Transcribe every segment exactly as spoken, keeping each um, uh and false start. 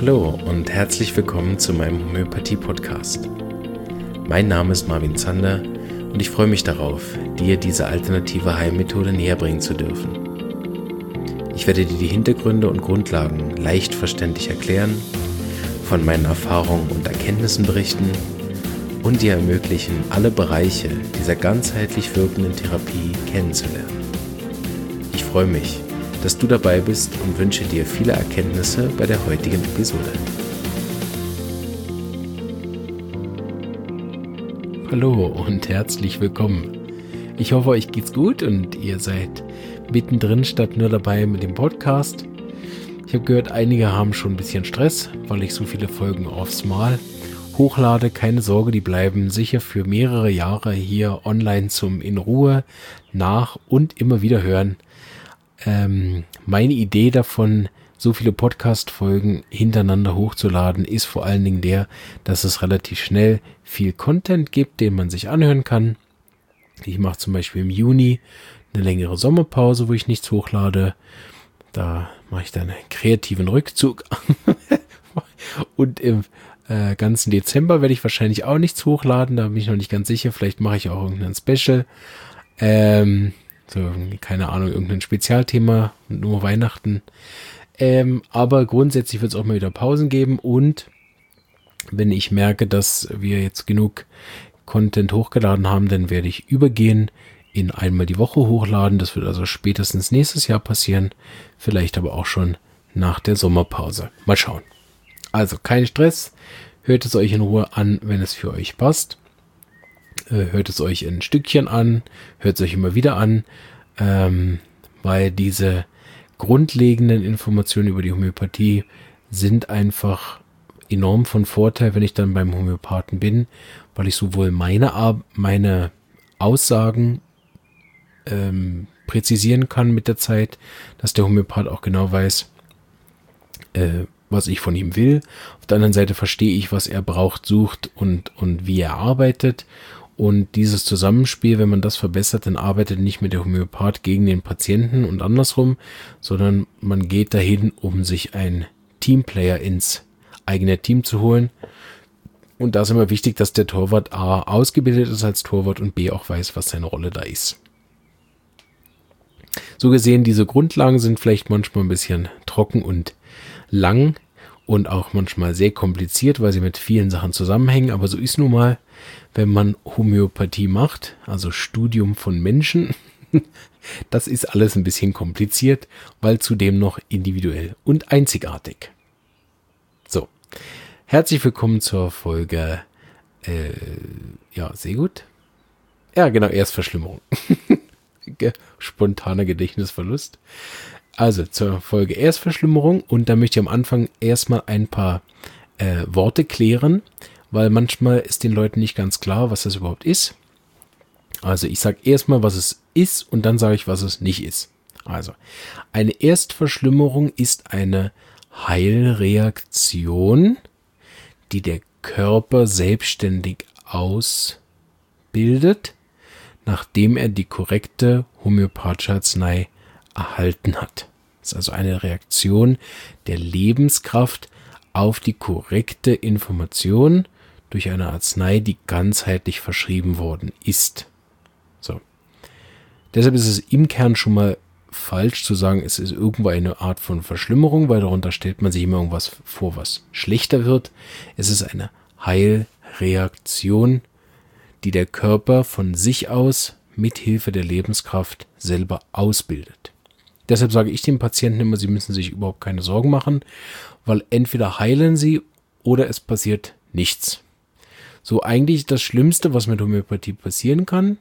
Hallo und herzlich willkommen zu meinem Homöopathie-Podcast. Mein Name ist Marvin Zander und ich freue mich darauf, dir diese alternative Heilmethode näher bringen zu dürfen. Ich werde dir die Hintergründe und Grundlagen leicht verständlich erklären, von meinen Erfahrungen und Erkenntnissen berichten und dir ermöglichen, alle Bereiche dieser ganzheitlich wirkenden Therapie kennenzulernen. Ich freue mich, dass du dabei bist und wünsche dir viele Erkenntnisse bei der heutigen Episode. Hallo und herzlich willkommen. Ich hoffe, euch geht's gut und ihr seid mittendrin statt nur dabei mit dem Podcast. Ich habe gehört, einige haben schon ein bisschen Stress, weil ich so viele Folgen aufs Mal hochlade. Keine Sorge, die bleiben sicher für mehrere Jahre hier online zum in Ruhe nach und immer wieder hören. Ähm, meine Idee davon, so viele Podcast-Folgen hintereinander hochzuladen, ist vor allen Dingen der, dass es relativ schnell viel Content gibt, den man sich anhören kann. Ich mache zum Beispiel im Juni eine längere Sommerpause, wo ich nichts hochlade. Da mache ich dann einen kreativen Rückzug. Und im äh, ganzen Dezember werde ich wahrscheinlich auch nichts hochladen. Da bin ich noch nicht ganz sicher. Vielleicht mache ich auch irgendein Special. Ähm, so, keine Ahnung, irgendein Spezialthema. Nur Weihnachten. Ähm, aber grundsätzlich wird es auch mal wieder Pausen geben. Und wenn ich merke, dass wir jetzt genug Content hochgeladen haben, dann werde ich übergehen in einmal die Woche hochladen. Das wird also spätestens nächstes Jahr passieren. Vielleicht aber auch schon nach der Sommerpause. Mal schauen. Also kein Stress. Hört es euch in Ruhe an, wenn es für euch passt. Äh, hört es euch in Stückchen an. Hört es euch immer wieder an. Ähm, weil diese grundlegenden Informationen über die Homöopathie sind einfach enorm von Vorteil, wenn ich dann beim Homöopathen bin. Weil ich sowohl meine, Ar- meine Aussagen Ähm, präzisieren kann mit der Zeit, dass der Homöopath auch genau weiß, äh, was ich von ihm will. Auf der anderen Seite verstehe ich, was er braucht, sucht und, und wie er arbeitet. Und dieses Zusammenspiel, wenn man das verbessert, dann arbeitet nicht mehr der Homöopath gegen den Patienten und andersrum, sondern man geht dahin, um sich einen Teamplayer ins eigene Team zu holen. Und da ist immer wichtig, dass der Torwart A ausgebildet ist als Torwart und B auch weiß, was seine Rolle da ist. So gesehen, diese Grundlagen sind vielleicht manchmal ein bisschen trocken und lang und auch manchmal sehr kompliziert, weil sie mit vielen Sachen zusammenhängen. Aber so ist nun mal, wenn man Homöopathie macht, also Studium von Menschen, das ist alles ein bisschen kompliziert, weil zudem noch individuell und einzigartig. So, herzlich willkommen zur Folge, äh, ja, sehr gut. Ja, genau, Erstverschlimmerung. Spontaner Gedächtnisverlust. Also zur Folge Erstverschlimmerung, und da möchte ich am Anfang erstmal ein paar äh, Worte klären, weil manchmal ist den Leuten nicht ganz klar, was das überhaupt ist. Also ich sage erstmal, was es ist, und dann sage ich, was es nicht ist. Also eine Erstverschlimmerung ist eine Heilreaktion, die der Körper selbstständig ausbildet, nachdem er die korrekte homöopathische Arznei erhalten hat. Das ist also eine Reaktion der Lebenskraft auf die korrekte Information durch eine Arznei, die ganzheitlich verschrieben worden ist. So. Deshalb ist es im Kern schon mal falsch zu sagen, es ist irgendwo eine Art von Verschlimmerung, weil darunter stellt man sich immer irgendwas vor, was schlechter wird. Es ist eine Heilreaktion, die der Körper von sich aus mit Hilfe der Lebenskraft selber ausbildet. Deshalb sage ich den Patienten immer, sie müssen sich überhaupt keine Sorgen machen, weil entweder heilen sie oder es passiert nichts. So eigentlich das Schlimmste, was mit Homöopathie passieren kann,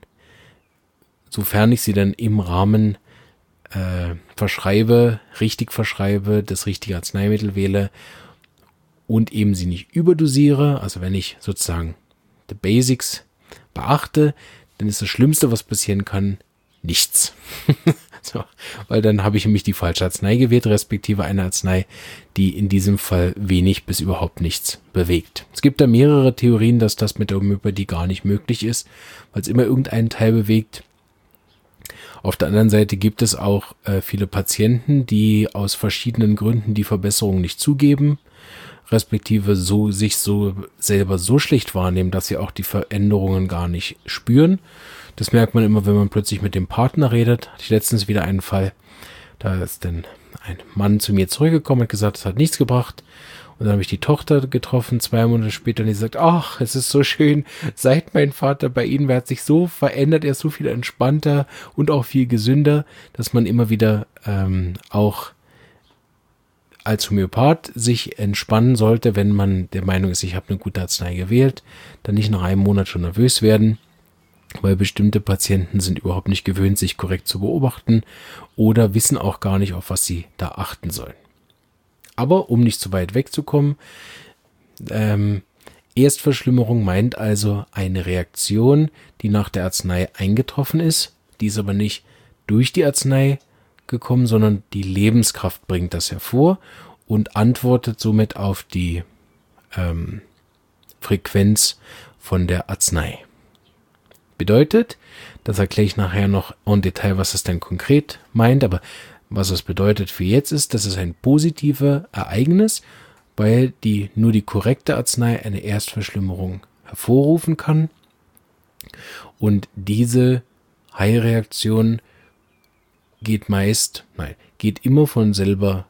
sofern ich sie dann im Rahmen äh, verschreibe, richtig verschreibe, das richtige Arzneimittel wähle und eben sie nicht überdosiere, also wenn ich sozusagen the basics beachte, dann ist das Schlimmste, was passieren kann, nichts. So, weil dann habe ich nämlich die falsche Arznei gewählt, respektive eine Arznei, die in diesem Fall wenig bis überhaupt nichts bewegt. Es gibt da mehrere Theorien, dass das mit der Homöopathie gar nicht möglich ist, weil es immer irgendeinen Teil bewegt. Auf der anderen Seite gibt es auch äh, viele Patienten, die aus verschiedenen Gründen die Verbesserung nicht zugeben. respektive so sich so selber so schlecht wahrnehmen, dass sie auch die Veränderungen gar nicht spüren. Das merkt man immer, wenn man plötzlich mit dem Partner redet. Hatte ich letztens wieder einen Fall, da ist dann ein Mann zu mir zurückgekommen und gesagt, es hat nichts gebracht. Und dann habe ich die Tochter getroffen, zwei Monate später, und die sagt, ach, es ist so schön, seit mein Vater bei Ihnen war, hat sich so verändert, er ist so viel entspannter und auch viel gesünder, dass man immer wieder ähm, auch als Homöopath sich entspannen sollte, wenn man der Meinung ist, ich habe eine gute Arznei gewählt, dann nicht nach einem Monat schon nervös werden, weil bestimmte Patienten sind überhaupt nicht gewöhnt, sich korrekt zu beobachten oder wissen auch gar nicht, auf was sie da achten sollen. Aber um nicht zu weit wegzukommen, ähm, Erstverschlimmerung meint also eine Reaktion, die nach der Arznei eingetroffen ist, die ist aber nicht durch die Arznei gekommen, sondern die Lebenskraft bringt das hervor und antwortet somit auf die ähm, Frequenz von der Arznei. Bedeutet, das erkläre ich nachher noch en Detail, was es denn konkret meint, aber was es bedeutet für jetzt ist, das ist ein positives Ereignis, weil die nur die korrekte Arznei eine Erstverschlimmerung hervorrufen kann und diese Heilreaktion geht meist, nein, geht immer von selber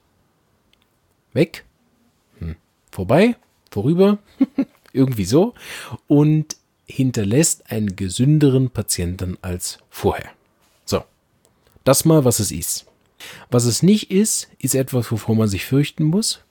weg, hm, vorbei, vorüber, irgendwie so und hinterlässt einen gesünderen Patienten als vorher. So, das mal, was es ist. Was es nicht ist, ist etwas, wovor man sich fürchten muss.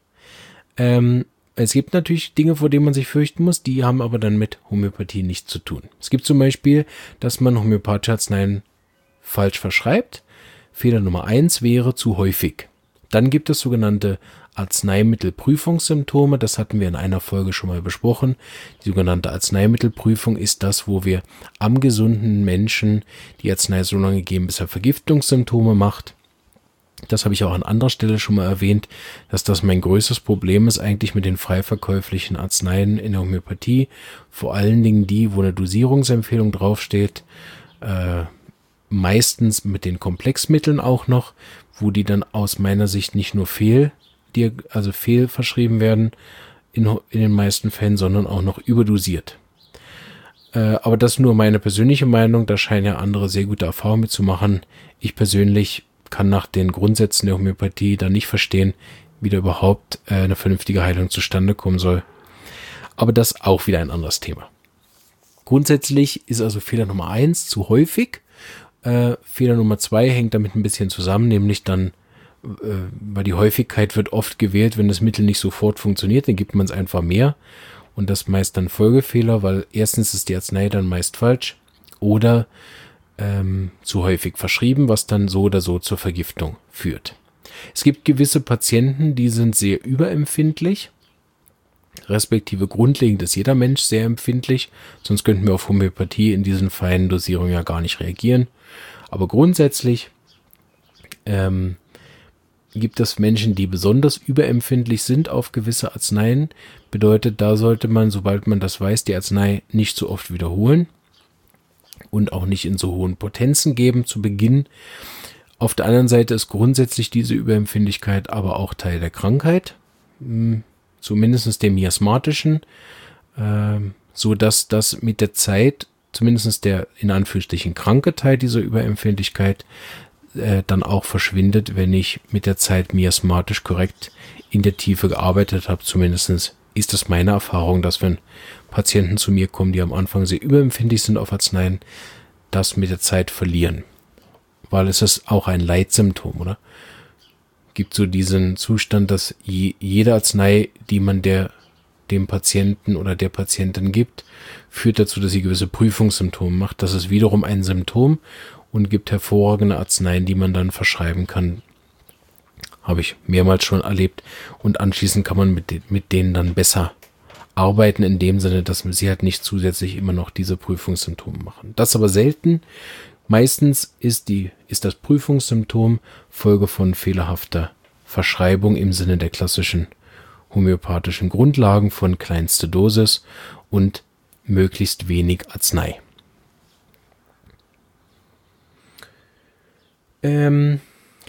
Ähm, es gibt natürlich Dinge, vor denen man sich fürchten muss, die haben aber dann mit Homöopathie nichts zu tun. Es gibt zum Beispiel, dass man homöopathische Arzneien falsch verschreibt. Fehler Nummer eins wäre zu häufig. Dann gibt es sogenannte Arzneimittelprüfungssymptome. Das hatten wir in einer Folge schon mal besprochen. Die sogenannte Arzneimittelprüfung ist das, wo wir am gesunden Menschen die Arznei so lange geben, bis er Vergiftungssymptome macht. Das habe ich auch an anderer Stelle schon mal erwähnt, dass das mein größtes Problem ist eigentlich mit den frei verkäuflichen Arzneien in der Homöopathie. Vor allen Dingen die, wo eine Dosierungsempfehlung draufsteht, äh, meistens mit den Komplexmitteln auch noch, wo die dann aus meiner Sicht nicht nur fehl, die, also fehl verschrieben werden in, in den meisten Fällen, sondern auch noch überdosiert. Äh, aber das ist nur meine persönliche Meinung, da scheinen ja andere sehr gute Erfahrungen mitzumachen. Ich persönlich kann nach den Grundsätzen der Homöopathie da nicht verstehen, wie da überhaupt äh, eine vernünftige Heilung zustande kommen soll. Aber das auch wieder ein anderes Thema. Grundsätzlich ist also Fehler Nummer eins zu häufig. Äh, Fehler Nummer zwei hängt damit ein bisschen zusammen, nämlich dann, äh, weil die Häufigkeit wird oft gewählt, wenn das Mittel nicht sofort funktioniert, dann gibt man es einfach mehr. Und das meist dann Folgefehler, weil erstens ist die Arznei dann meist falsch oder Ähm, zu häufig verschrieben, was dann so oder so zur Vergiftung führt. Es gibt gewisse Patienten, die sind sehr überempfindlich, respektive grundlegend ist jeder Mensch sehr empfindlich, sonst könnten wir auf Homöopathie in diesen feinen Dosierungen ja gar nicht reagieren. Aber grundsätzlich ähm, gibt es Menschen, die besonders überempfindlich sind auf gewisse Arzneien. Bedeutet, da sollte man, sobald man das weiß, die Arznei nicht so oft wiederholen und auch nicht in so hohen Potenzen geben zu Beginn. Auf der anderen Seite ist grundsätzlich diese Überempfindlichkeit aber auch Teil der Krankheit, zumindest der miasmatischen, so dass das mit der Zeit, zumindest der in Anführungsstrichen kranke Teil dieser Überempfindlichkeit, dann auch verschwindet, wenn ich mit der Zeit miasmatisch korrekt in der Tiefe gearbeitet habe. Zumindest ist das meine Erfahrung, dass wenn Patienten zu mir kommen, die am Anfang sehr überempfindlich sind auf Arzneien, das mit der Zeit verlieren. Weil es ist auch ein Leitsymptom, oder? Gibt so diesen Zustand, dass je, jede Arznei, die man der, dem Patienten oder der Patientin gibt, führt dazu, dass sie gewisse Prüfungssymptome macht. Das ist wiederum ein Symptom und gibt hervorragende Arzneien, die man dann verschreiben kann. Habe ich mehrmals schon erlebt. Und anschließend kann man mit, de- mit denen dann besser arbeiten, in dem Sinne, dass sie halt nicht zusätzlich immer noch diese Prüfungssymptome machen. Das aber selten. Meistens ist, die, ist das Prüfungssymptom Folge von fehlerhafter Verschreibung im Sinne der klassischen homöopathischen Grundlagen von kleinste Dosis und möglichst wenig Arznei. Ähm, genau.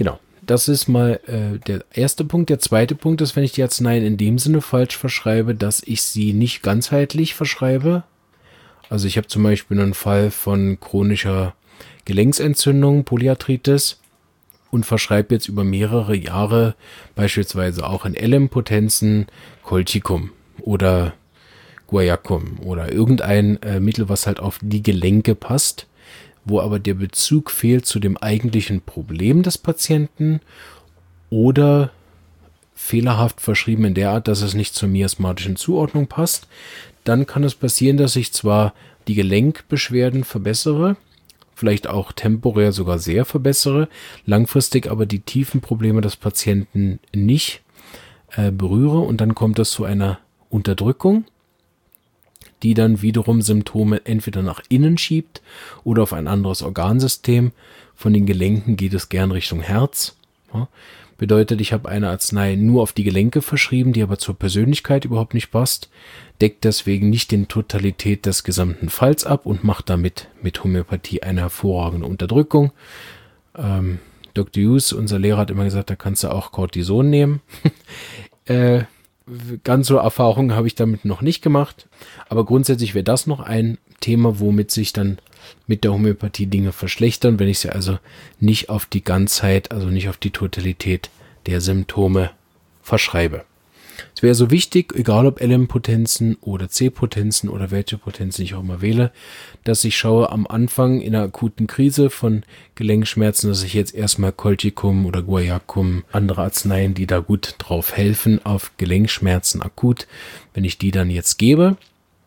das ist mal äh, der erste Punkt. Der zweite Punkt ist, wenn ich die Arzneien in dem Sinne falsch verschreibe, dass ich sie nicht ganzheitlich verschreibe. Also ich habe zum Beispiel einen Fall von chronischer Gelenksentzündung, Polyarthritis, und verschreibe jetzt über mehrere Jahre beispielsweise auch in L M-Potenzen Colchicum oder Guaiacum oder irgendein äh, Mittel, was halt auf die Gelenke passt, wo aber der Bezug fehlt zu dem eigentlichen Problem des Patienten oder fehlerhaft verschrieben in der Art, dass es nicht zur miasmatischen Zuordnung passt. Dann kann es passieren, dass ich zwar die Gelenkbeschwerden verbessere, vielleicht auch temporär sogar sehr verbessere, langfristig aber die tiefen Probleme des Patienten nicht äh, berühre, und dann kommt es zu einer Unterdrückung, die dann wiederum Symptome entweder nach innen schiebt oder auf ein anderes Organsystem. Von den Gelenken geht es gern Richtung Herz. Ja, bedeutet, ich habe eine Arznei nur auf die Gelenke verschrieben, die aber zur Persönlichkeit überhaupt nicht passt, deckt deswegen nicht die Totalität des gesamten Falls ab und macht damit mit Homöopathie eine hervorragende Unterdrückung. Ähm, Doktor Hughes, unser Lehrer, hat immer gesagt, da kannst du auch Cortison nehmen. äh, ganz so Erfahrungen habe ich damit noch nicht gemacht, aber grundsätzlich wäre das noch ein Thema, womit sich dann mit der Homöopathie Dinge verschlechtern, wenn ich sie also nicht auf die Ganzheit, also nicht auf die Totalität der Symptome verschreibe. Es wäre so wichtig, egal ob L M-Potenzen oder C-Potenzen oder welche Potenzen ich auch immer wähle, dass ich schaue am Anfang in einer akuten Krise von Gelenkschmerzen, dass ich jetzt erstmal Colchicum oder Guaiacum, andere Arzneien, die da gut drauf helfen, auf Gelenkschmerzen akut, wenn ich die dann jetzt gebe,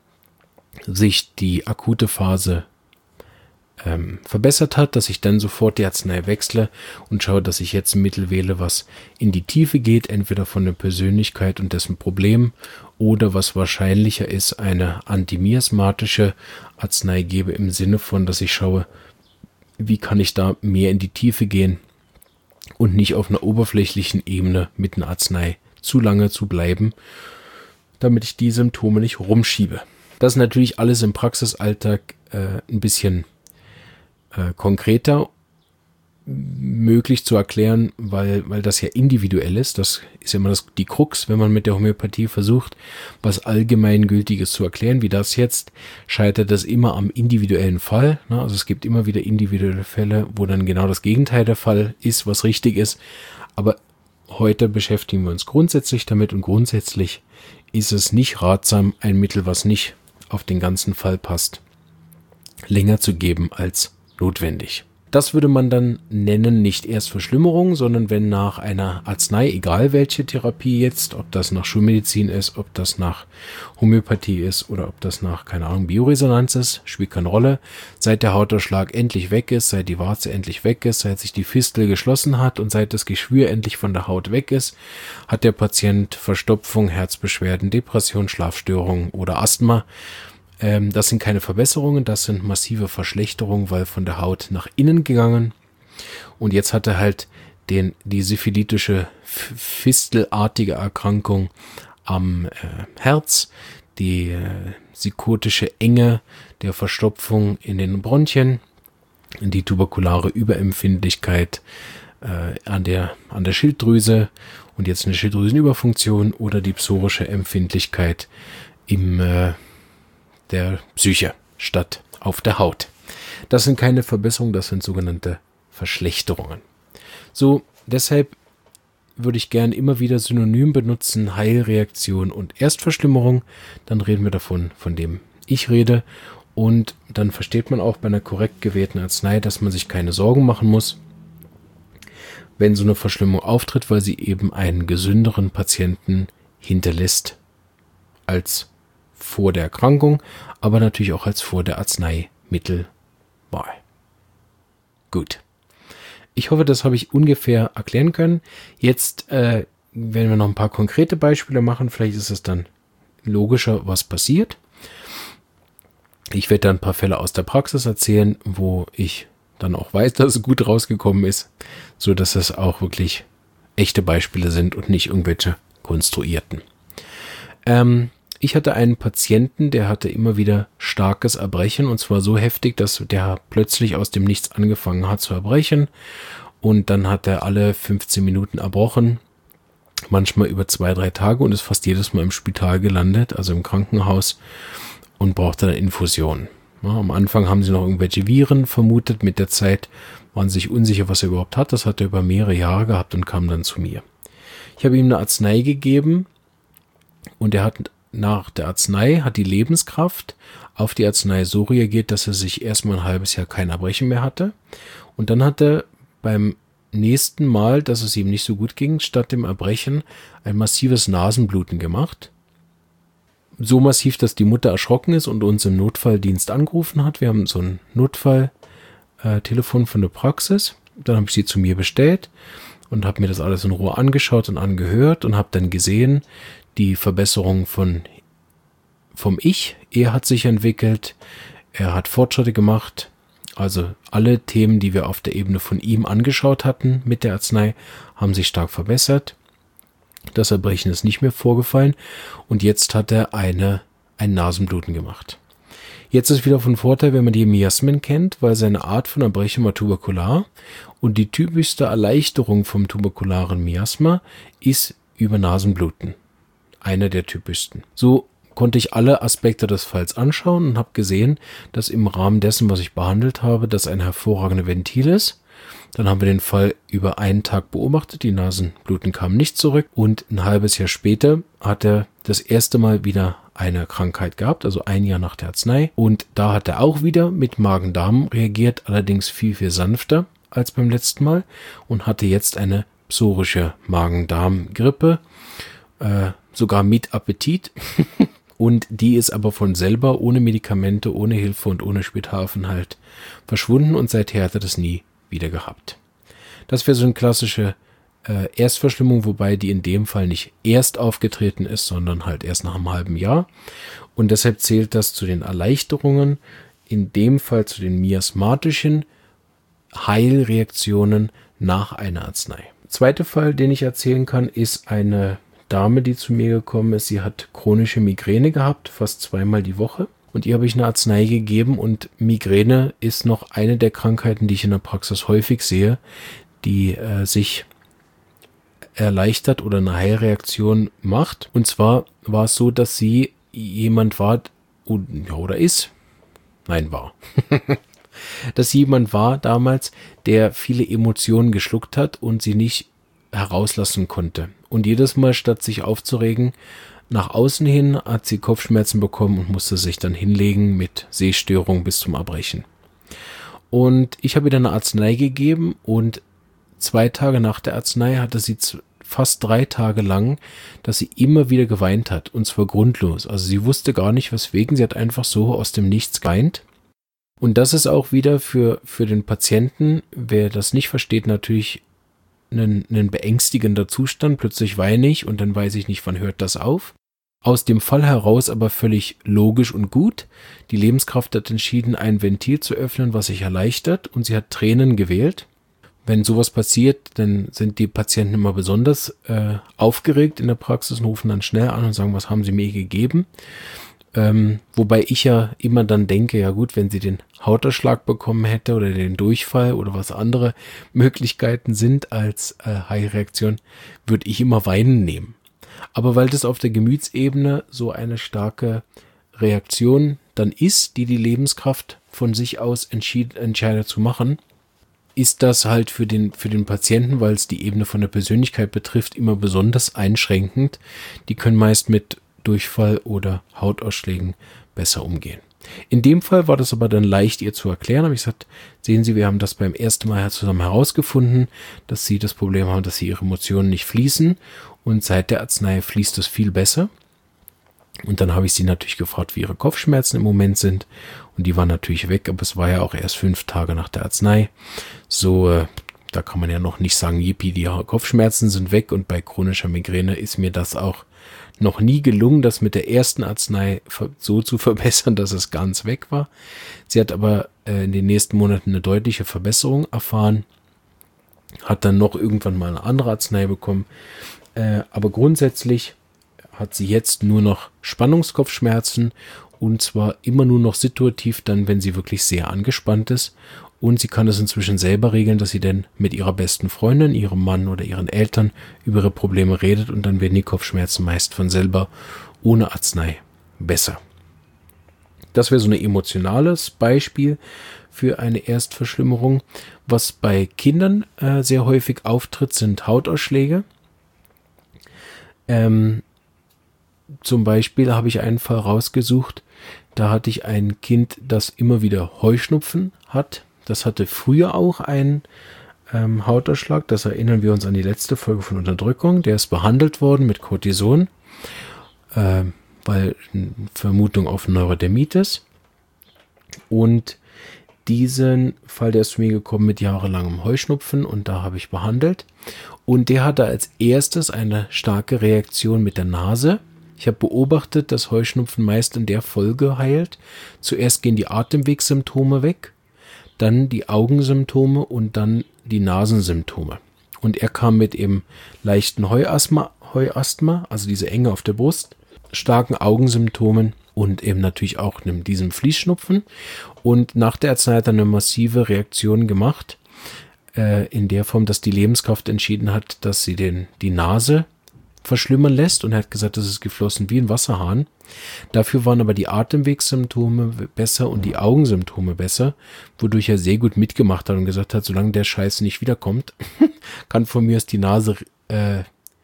sich die akute Phase ähm, verbessert hat, dass ich dann sofort die Arznei wechsle und schaue, dass ich jetzt ein Mittel wähle, was in die Tiefe geht, entweder von der Persönlichkeit und dessen Problem oder was wahrscheinlicher ist, eine antimiasmatische Arznei gebe, im Sinne von, dass ich schaue, wie kann ich da mehr in die Tiefe gehen und nicht auf einer oberflächlichen Ebene mit einer Arznei zu lange zu bleiben, damit ich die Symptome nicht rumschiebe. Das ist natürlich alles im Praxisalltag äh, ein bisschen äh, konkreter möglich zu erklären, weil, weil das ja individuell ist. Das ist ja immer das, die Krux, wenn man mit der Homöopathie versucht, was Allgemeingültiges zu erklären. Wie das jetzt, scheitert das immer am individuellen Fall. Ne? Also es gibt immer wieder individuelle Fälle, wo dann genau das Gegenteil der Fall ist, was richtig ist. Aber heute beschäftigen wir uns grundsätzlich damit, und grundsätzlich ist es nicht ratsam, ein Mittel, was nicht auf den ganzen Fall passt, länger zu geben als notwendig. Das würde man dann nennen, nicht Erstverschlimmerung, sondern wenn nach einer Arznei, egal welche Therapie jetzt, ob das nach Schulmedizin ist, ob das nach Homöopathie ist oder ob das nach, keine Ahnung, Bioresonanz ist, spielt keine Rolle, seit der Hautausschlag endlich weg ist, seit die Warze endlich weg ist, seit sich die Fistel geschlossen hat und seit das Geschwür endlich von der Haut weg ist, hat der Patient Verstopfung, Herzbeschwerden, Depression, Schlafstörungen oder Asthma. Das sind keine Verbesserungen, das sind massive Verschlechterungen, weil von der Haut nach innen gegangen. Und jetzt hat er halt den, die syphilitische, fistelartige Erkrankung am äh, Herz, die äh, psychotische Enge der Verstopfung in den Bronchien, die tuberkulare Überempfindlichkeit äh, an der, an der Schilddrüse und jetzt eine Schilddrüsenüberfunktion oder die psorische Empfindlichkeit im äh, der Psyche statt auf der Haut. Das sind keine Verbesserungen, das sind sogenannte Verschlechterungen. So, deshalb würde ich gern immer wieder synonym benutzen, Heilreaktion und Erstverschlimmerung. Dann reden wir davon, von dem ich rede. Und dann versteht man auch bei einer korrekt gewählten Arznei, dass man sich keine Sorgen machen muss, wenn so eine Verschlimmerung auftritt, weil sie eben einen gesünderen Patienten hinterlässt als vor der Erkrankung, aber natürlich auch als vor der Arzneimittelwahl. Gut. Ich hoffe, das habe ich ungefähr erklären können. Jetzt äh, werden wir noch ein paar konkrete Beispiele machen. Vielleicht ist es dann logischer, was passiert. Ich werde dann ein paar Fälle aus der Praxis erzählen, wo ich dann auch weiß, dass es gut rausgekommen ist, so dass es auch wirklich echte Beispiele sind und nicht irgendwelche konstruierten. Ähm, Ich hatte einen Patienten, der hatte immer wieder starkes Erbrechen, und zwar so heftig, dass der plötzlich aus dem Nichts angefangen hat zu erbrechen und dann hat er alle fünfzehn Minuten erbrochen, manchmal über zwei, drei Tage und ist fast jedes Mal im Spital gelandet, also im Krankenhaus, und brauchte dann Infusion. Ja, am Anfang haben sie noch irgendwelche Viren vermutet, mit der Zeit waren sie sich unsicher, was er überhaupt hat. Das hat er über mehrere Jahre gehabt und kam dann zu mir. Ich habe ihm eine Arznei gegeben und er hat nach der Arznei, hat die Lebenskraft auf die Arznei so reagiert, dass er sich erstmal ein halbes Jahr kein Erbrechen mehr hatte. Und dann hat er beim nächsten Mal, dass es ihm nicht so gut ging, statt dem Erbrechen ein massives Nasenbluten gemacht. So massiv, dass die Mutter erschrocken ist und uns im Notfalldienst angerufen hat. Wir haben so ein Notfalltelefon von der Praxis. Dann habe ich sie zu mir bestellt und habe mir das alles in Ruhe angeschaut und angehört und habe dann gesehen, die Verbesserung von vom Ich. Er hat sich entwickelt, er hat Fortschritte gemacht. Also alle Themen, die wir auf der Ebene von ihm angeschaut hatten mit der Arznei, haben sich stark verbessert. Das Erbrechen ist nicht mehr vorgefallen und jetzt hat er eine, ein Nasenbluten gemacht. Jetzt ist wieder von Vorteil, wenn man die Miasmen kennt, weil seine Art von Erbrechen war tuberkular und die typischste Erleichterung vom tuberkularen Miasma ist über Nasenbluten. Einer der typischsten. So konnte ich alle Aspekte des Falls anschauen und habe gesehen, dass im Rahmen dessen, was ich behandelt habe, das ein hervorragender Ventil ist. Dann haben wir den Fall über einen Tag beobachtet, die Nasenbluten kamen nicht zurück und ein halbes Jahr später hat er das erste Mal wieder eine Krankheit gehabt, also ein Jahr nach der Arznei und da hat er auch wieder mit Magen-Darm reagiert, allerdings viel, viel sanfter als beim letzten Mal und hatte jetzt eine psorische Magen-Darm-Grippe, äh, sogar mit Appetit. Und die ist aber von selber, ohne Medikamente, ohne Hilfe und ohne Spitalaufenthalt verschwunden und seither hat er das nie wieder gehabt. Das wäre so eine klassische äh, Erstverschlimmung, wobei die in dem Fall nicht erst aufgetreten ist, sondern halt erst nach einem halben Jahr. Und deshalb zählt das zu den Erleichterungen, in dem Fall zu den miasmatischen Heilreaktionen nach einer Arznei. Der zweite Fall, den ich erzählen kann, ist eine Dame, die zu mir gekommen ist. Sie hat chronische Migräne gehabt, fast zweimal die Woche. Und ihr habe ich eine Arznei gegeben und Migräne ist noch eine der Krankheiten, die ich in der Praxis häufig sehe, die äh, sich erleichtert oder eine Heilreaktion macht. Und zwar war es so, dass sie jemand war, oder ist, nein, war, dass sie jemand war damals, der viele Emotionen geschluckt hat und sie nicht herauslassen konnte. Und jedes Mal, statt sich aufzuregen, nach außen hin hat sie Kopfschmerzen bekommen und musste sich dann hinlegen mit Sehstörung bis zum Erbrechen. Und ich habe ihr dann eine Arznei gegeben und zwei Tage nach der Arznei hatte sie fast drei Tage lang, dass sie immer wieder geweint hat und zwar grundlos. Also sie wusste gar nicht weswegen, sie hat einfach so aus dem Nichts geweint. Und das ist auch wieder für, für den Patienten, wer das nicht versteht, natürlich Ein, ein beängstigender Zustand, plötzlich weine ich und dann weiß ich nicht, wann hört das auf. Aus dem Fall heraus aber völlig logisch und gut. Die Lebenskraft hat entschieden, ein Ventil zu öffnen, was sich erleichtert und sie hat Tränen gewählt. Wenn sowas passiert, dann sind die Patienten immer besonders äh, aufgeregt in der Praxis und rufen dann schnell an und sagen, was haben sie mir gegeben? Ähm, wobei ich ja immer dann denke, ja gut, wenn sie den Hauterschlag bekommen hätte oder den Durchfall oder was andere Möglichkeiten sind als äh, Heilreaktion, würde ich immer Weinen nehmen. Aber weil das auf der Gemütsebene so eine starke Reaktion dann ist, die die Lebenskraft von sich aus entschied, entscheidet zu machen, ist das halt für den, für den Patienten, weil es die Ebene von der Persönlichkeit betrifft, immer besonders einschränkend. Die können meist mit Durchfall oder Hautausschlägen besser umgehen. In dem Fall war das aber dann leicht, ihr zu erklären. Habe ich gesagt, sehen Sie, wir haben das beim ersten Mal zusammen herausgefunden, dass Sie das Problem haben, dass Sie Ihre Emotionen nicht fließen und seit der Arznei fließt es viel besser. Und dann habe ich Sie natürlich gefragt, wie Ihre Kopfschmerzen im Moment sind und die waren natürlich weg, aber es war ja auch erst fünf Tage nach der Arznei. So, äh, da kann man ja noch nicht sagen, yippie, die Kopfschmerzen sind weg und bei chronischer Migräne ist mir das auch noch nie gelungen, das mit der ersten Arznei so zu verbessern, dass es ganz weg war. Sie hat aber äh, in den nächsten Monaten eine deutliche Verbesserung erfahren, hat dann noch irgendwann mal eine andere Arznei bekommen, äh, aber grundsätzlich hat sie jetzt nur noch Spannungskopfschmerzen und zwar immer nur noch situativ dann, wenn sie wirklich sehr angespannt ist Und sie kann es inzwischen selber regeln, dass sie dann mit ihrer besten Freundin, ihrem Mann oder ihren Eltern über ihre Probleme redet und dann werden die Kopfschmerzen meist von selber ohne Arznei besser. Das wäre so ein emotionales Beispiel für eine Erstverschlimmerung. Was bei Kindern äh, sehr häufig auftritt, sind Hautausschläge. Ähm, zum Beispiel habe ich einen Fall rausgesucht, da hatte ich ein Kind, das immer wieder Heuschnupfen hat. Das hatte früher auch einen ähm, Hautausschlag. Das erinnern wir uns an die letzte Folge von Unterdrückung. Der ist behandelt worden mit Cortison, äh, weil Vermutung auf Neurodermitis. Und diesen Fall, der ist zu mir gekommen mit jahrelangem Heuschnupfen und da habe ich behandelt. Und der hatte als erstes eine starke Reaktion mit der Nase. Ich habe beobachtet, dass Heuschnupfen meist in der Folge heilt. Zuerst gehen die Atemwegssymptome weg, dann die Augensymptome und dann die Nasensymptome. Und er kam mit eben leichten Heuasthma, Heuasthma, also diese Enge auf der Brust, starken Augensymptomen und eben natürlich auch diesem Fließschnupfen. Und nach der Arznei hat er eine massive Reaktion gemacht, äh, in der Form, dass die Lebenskraft entschieden hat, dass sie den, die Nase verschlimmern lässt und er hat gesagt, das ist geflossen wie ein Wasserhahn. Dafür waren aber die Atemwegssymptome besser und die Augensymptome besser, wodurch er sehr gut mitgemacht hat und gesagt hat, solange der Scheiß nicht wiederkommt, kann von mir aus die Nase äh,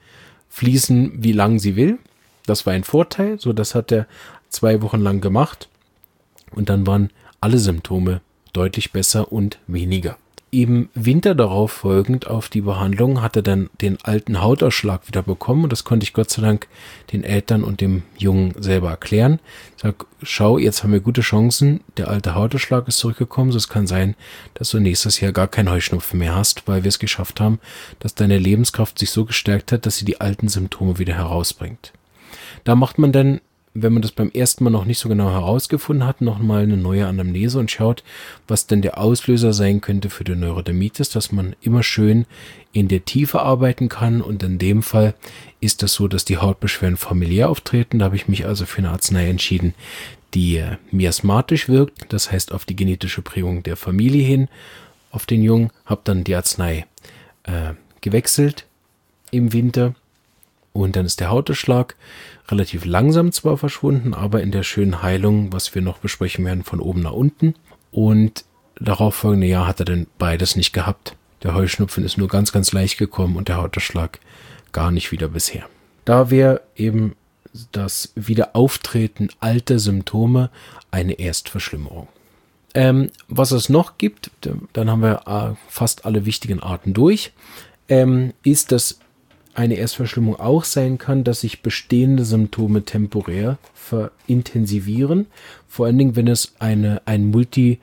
fließen, wie lang sie will. Das war ein Vorteil, so das hat er zwei Wochen lang gemacht und dann waren alle Symptome deutlich besser und weniger. Im Winter darauf folgend auf die Behandlung hat er dann den alten Hautausschlag wieder bekommen und das konnte ich Gott sei Dank den Eltern und dem Jungen selber erklären. Ich sag, schau, jetzt haben wir gute Chancen, der alte Hautausschlag ist zurückgekommen, so es kann sein, dass du nächstes Jahr gar keinen Heuschnupfen mehr hast, weil wir es geschafft haben, dass deine Lebenskraft sich so gestärkt hat, dass sie die alten Symptome wieder herausbringt. Da macht man dann, wenn man das beim ersten Mal noch nicht so genau herausgefunden hat, nochmal eine neue Anamnese und schaut, was denn der Auslöser sein könnte für die Neurodermitis, dass man immer schön in der Tiefe arbeiten kann und in dem Fall ist das so, dass die Hautbeschwerden familiär auftreten. Da habe ich mich also für eine Arznei entschieden, die äh, miasmatisch wirkt, das heißt auf die genetische Prägung der Familie hin, auf den Jungen, habe dann die Arznei äh, gewechselt im Winter. Und dann ist der Hautausschlag relativ langsam zwar verschwunden, aber in der schönen Heilung, was wir noch besprechen werden, von oben nach unten. Und darauf folgende Jahr hat er dann beides nicht gehabt. Der Heuschnupfen ist nur ganz, ganz leicht gekommen und der Hautausschlag gar nicht wieder bisher. Da wäre eben das Wiederauftreten alter Symptome eine Erstverschlimmerung. Ähm, was es noch gibt, dann haben wir äh, fast alle wichtigen Arten durch, ähm, ist, dass eine Erstverschlimmung auch sein kann, dass sich bestehende Symptome temporär verintensivieren. Vor allen Dingen, wenn es eine, ein Multi,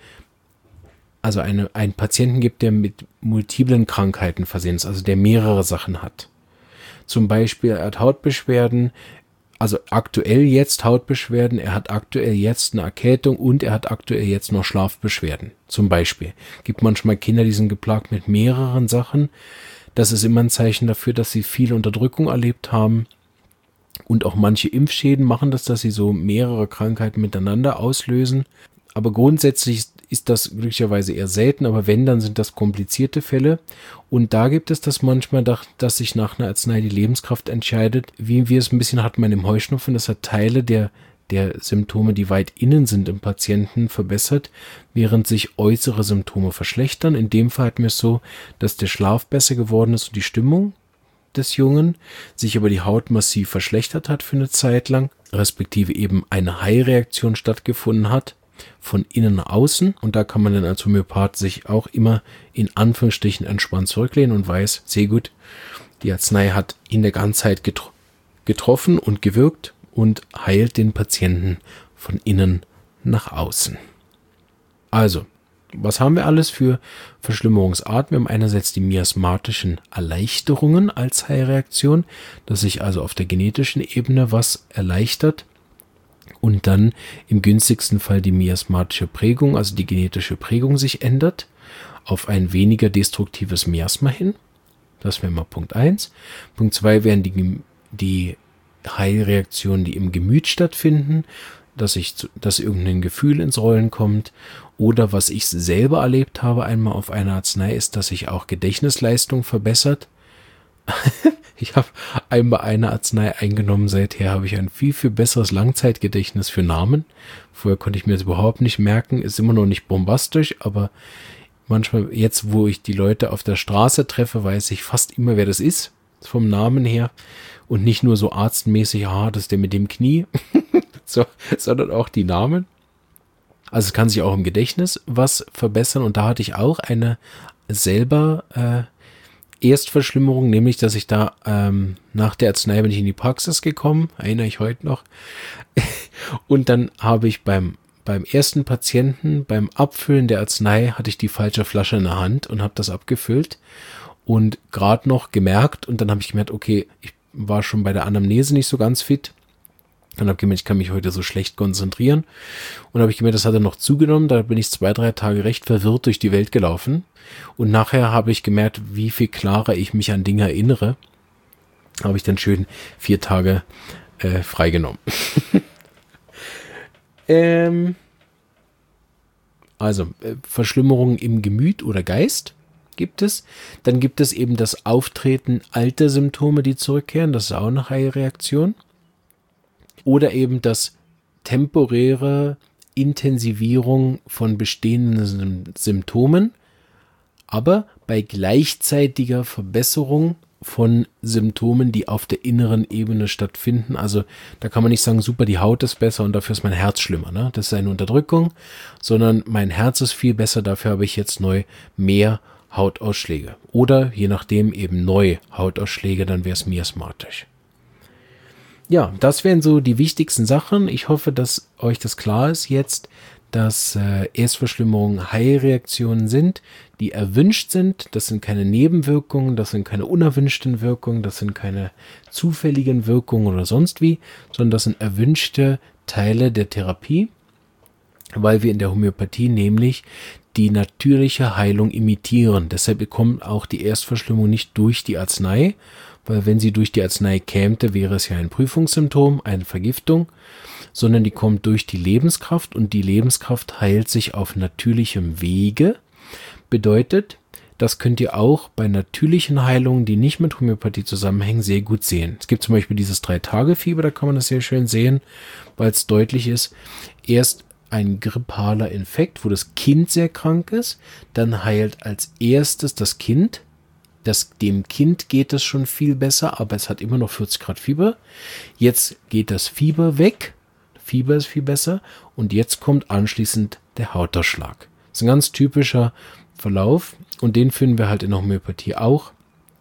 also eine, einen Patienten gibt, der mit multiplen Krankheiten versehen ist, also der mehrere Sachen hat. Zum Beispiel, er hat Hautbeschwerden, also aktuell jetzt Hautbeschwerden, er hat aktuell jetzt eine Erkältung und er hat aktuell jetzt noch Schlafbeschwerden. Zum Beispiel. Gibt manchmal Kinder, die sind geplagt mit mehreren Sachen. Das ist immer ein Zeichen dafür, dass sie viel Unterdrückung erlebt haben. Und auch manche Impfschäden machen das, dass sie so mehrere Krankheiten miteinander auslösen. Aber grundsätzlich ist das glücklicherweise eher selten. Aber wenn, dann sind das komplizierte Fälle. Und da gibt es das manchmal, dass sich nach einer Arznei die Lebenskraft entscheidet. Wie wir es ein bisschen hatten bei dem Heuschnupfen, dass er Teile der der Symptome, die weit innen sind im Patienten, verbessert, während sich äußere Symptome verschlechtern. In dem Fall hatten wir es so, dass der Schlaf besser geworden ist und die Stimmung des Jungen, sich aber die Haut massiv verschlechtert hat für eine Zeit lang, respektive eben eine Heilreaktion stattgefunden hat, von innen nach außen. Und da kann man dann als Homöopath sich auch immer in Anführungsstrichen entspannt zurücklehnen und weiß, sehr gut, die Arznei hat in der Ganzheit getro- getroffen und gewirkt und heilt den Patienten von innen nach außen. Also, was haben wir alles für Verschlimmerungsarten? Wir haben einerseits die miasmatischen Erleichterungen als Heilreaktion, dass sich also auf der genetischen Ebene was erleichtert. Und dann im günstigsten Fall die miasmatische Prägung, also die genetische Prägung sich ändert, auf ein weniger destruktives Miasma hin. Das wäre mal Punkt eins. Punkt zwei wären die, die Heilreaktionen, die im Gemüt stattfinden. dass ich, dass irgendein Gefühl ins Rollen kommt. Oder was ich selber erlebt habe einmal auf einer Arznei, ist, dass sich auch Gedächtnisleistung verbessert. Ich habe einmal eine Arznei eingenommen, seither habe ich ein viel, viel besseres Langzeitgedächtnis für Namen. Vorher konnte ich mir das überhaupt nicht merken, ist immer noch nicht bombastisch, aber manchmal, jetzt wo ich die Leute auf der Straße treffe, weiß ich fast immer, wer das ist, vom Namen her. Und nicht nur so arztmäßig, ah, das ist der mit dem Knie, so, sondern auch die Namen. Also es kann sich auch im Gedächtnis was verbessern. Und da hatte ich auch eine selber äh, Erstverschlimmerung, nämlich, dass ich da ähm, nach der Arznei bin ich in die Praxis gekommen, erinnere ich heute noch. Und dann habe ich beim beim ersten Patienten, beim Abfüllen der Arznei, hatte ich die falsche Flasche in der Hand und habe das abgefüllt und gerade noch gemerkt. Und dann habe ich gemerkt, okay, ich war schon bei der Anamnese nicht so ganz fit. Dann habe ich gemerkt, ich kann mich heute so schlecht konzentrieren. Und habe ich gemerkt, das hat er noch zugenommen. Da bin ich zwei, drei Tage recht verwirrt durch die Welt gelaufen. Und nachher habe ich gemerkt, wie viel klarer ich mich an Dinge erinnere. Habe ich dann schön vier Tage äh, freigenommen. ähm, also, äh, Verschlimmerungen im Gemüt oder Geist gibt es. Dann gibt es eben das Auftreten alter Symptome, die zurückkehren. Das ist auch eine Reaktion. Oder eben das temporäre Intensivierung von bestehenden Symptomen, aber bei gleichzeitiger Verbesserung von Symptomen, die auf der inneren Ebene stattfinden. Also da kann man nicht sagen, super, die Haut ist besser und dafür ist mein Herz schlimmer. Ne? Das ist eine Unterdrückung, sondern mein Herz ist viel besser, dafür habe ich jetzt neu mehr Hautausschläge. Oder je nachdem eben neue Hautausschläge, dann wäre es miasmatisch. Ja, das wären so die wichtigsten Sachen. Ich hoffe, dass euch das klar ist jetzt, dass äh, Erstverschlimmerungen Heilreaktionen sind, die erwünscht sind. Das sind keine Nebenwirkungen, das sind keine unerwünschten Wirkungen, das sind keine zufälligen Wirkungen oder sonst wie, sondern das sind erwünschte Teile der Therapie, weil wir in der Homöopathie nämlich die natürliche Heilung imitieren. Deshalb bekommt auch die Erstverschlimmerung nicht durch die Arznei, weil wenn sie durch die Arznei käme, wäre es ja ein Prüfungssymptom, eine Vergiftung, sondern die kommt durch die Lebenskraft und die Lebenskraft heilt sich auf natürlichem Wege. Bedeutet, das könnt ihr auch bei natürlichen Heilungen, die nicht mit Homöopathie zusammenhängen, sehr gut sehen. Es gibt zum Beispiel dieses Drei-Tage-Fieber, da kann man das sehr schön sehen, weil es deutlich ist, erst ein grippaler Infekt, wo das Kind sehr krank ist, dann heilt als erstes das Kind. Das, dem Kind geht es schon viel besser, aber es hat immer noch vierzig Grad Fieber. Jetzt geht das Fieber weg. Fieber ist viel besser. Und jetzt kommt anschließend der Hautausschlag. Das ist ein ganz typischer Verlauf. Und den finden wir halt in der Homöopathie auch.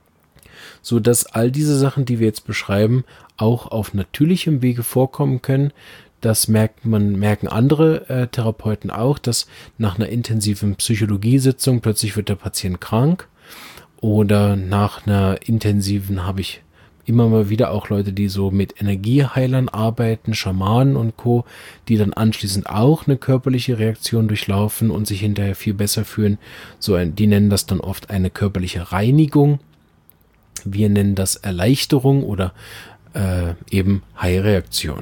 So dass all diese Sachen, die wir jetzt beschreiben, auch auf natürlichem Wege vorkommen können. Das merkt man, merken andere äh, Therapeuten auch, dass nach einer intensiven Psychologiesitzung plötzlich wird der Patient krank. Oder nach einer intensiven habe ich immer mal wieder auch Leute, die so mit Energieheilern arbeiten, Schamanen und Co., die dann anschließend auch eine körperliche Reaktion durchlaufen und sich hinterher viel besser fühlen. So ein, die nennen das dann oft eine körperliche Reinigung. Wir nennen das Erleichterung oder äh, eben Heilreaktion.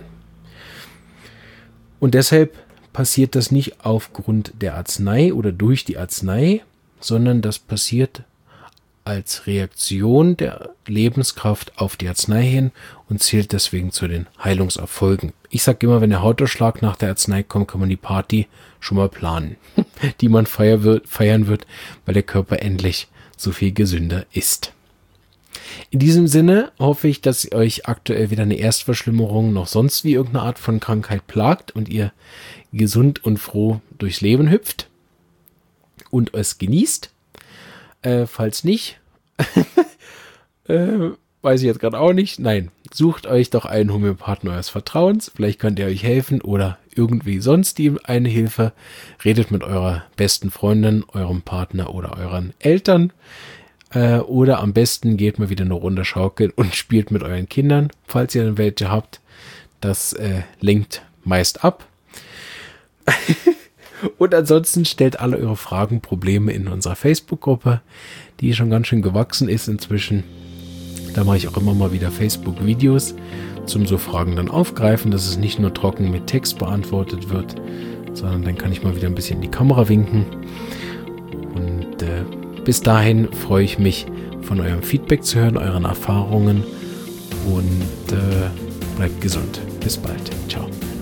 Und deshalb passiert das nicht aufgrund der Arznei oder durch die Arznei, sondern das passiert als Reaktion der Lebenskraft auf die Arznei hin und zählt deswegen zu den Heilungserfolgen. Ich sage immer, wenn der Hautausschlag nach der Arznei kommt, kann man die Party schon mal planen, die man feiern wird, feiern wird, weil der Körper endlich so viel gesünder ist. In diesem Sinne hoffe ich, dass euch aktuell weder eine Erstverschlimmerung noch sonst wie irgendeine Art von Krankheit plagt und ihr gesund und froh durchs Leben hüpft und es genießt. Äh, falls nicht, äh, weiß ich jetzt gerade auch nicht. Nein, sucht euch doch einen Homöopathen eures Vertrauens. Vielleicht könnt ihr euch helfen oder irgendwie sonst ihm eine Hilfe. Redet mit eurer besten Freundin, eurem Partner oder euren Eltern. Äh, oder am besten geht mal wieder eine Runde schaukeln und spielt mit euren Kindern, falls ihr dann welche habt. Das äh, lenkt meist ab. Und ansonsten stellt alle eure Fragen, Probleme in unserer Facebook-Gruppe, die schon ganz schön gewachsen ist inzwischen. Da mache ich auch immer mal wieder Facebook-Videos zum so Fragen dann aufgreifen, dass es nicht nur trocken mit Text beantwortet wird, sondern dann kann ich mal wieder ein bisschen in die Kamera winken. Und äh, bis dahin freue ich mich, von eurem Feedback zu hören, euren Erfahrungen und äh, bleibt gesund. Bis bald. Ciao.